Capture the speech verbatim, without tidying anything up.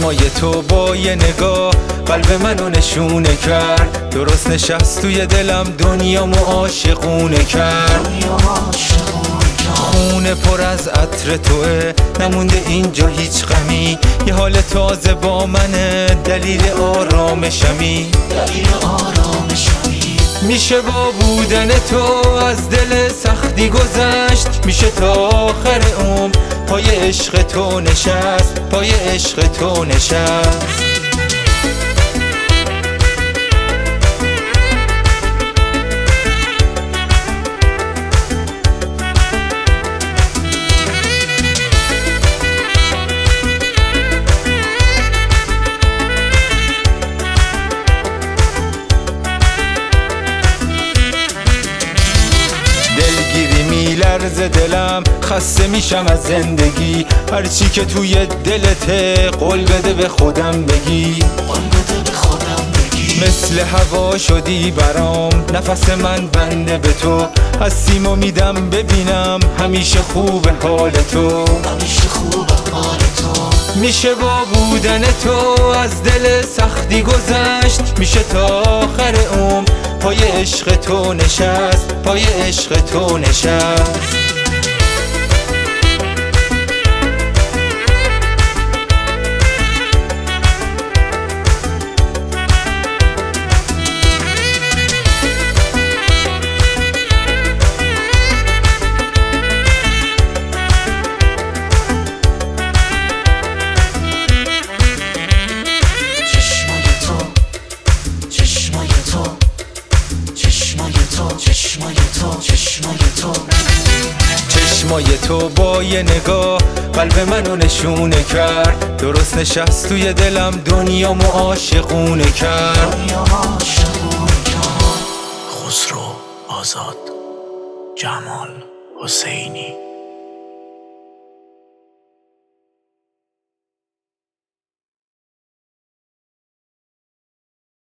چشمای تو با یه نگاه قلب منو نشونه کرد، درست نشست توی دلم دنیامو عاشقونه کرد. خونه پر از عطر توه، نمونده اینجا هیچ غمی، یه حال تازه با منه، دلیل آرامشمی. میشه با بودن تو از دل سختی گذشت، میشه تا آخر عمر پای عشق تو نشست، پای عشق تو نشست. میلرز دلم، خسته میشم از زندگی، هرچی که توی دلته قول بده به خودم بگی. مثل هوا شدی برام، نفس من بنده به تو، هستیمو میدم ببینم همیشه خوب حال تو. میشه با بودن تو از دل سختی گذشت، میشه تا آخر عمر پای عشق تو نشست، پای عشق تو نشست. چشمای تو با یه نگاه قلب منو نشونه کرد، درست نشست توی دلم دنیامو عاشقونه کرد. خسرو آزاد، جمال حسینی.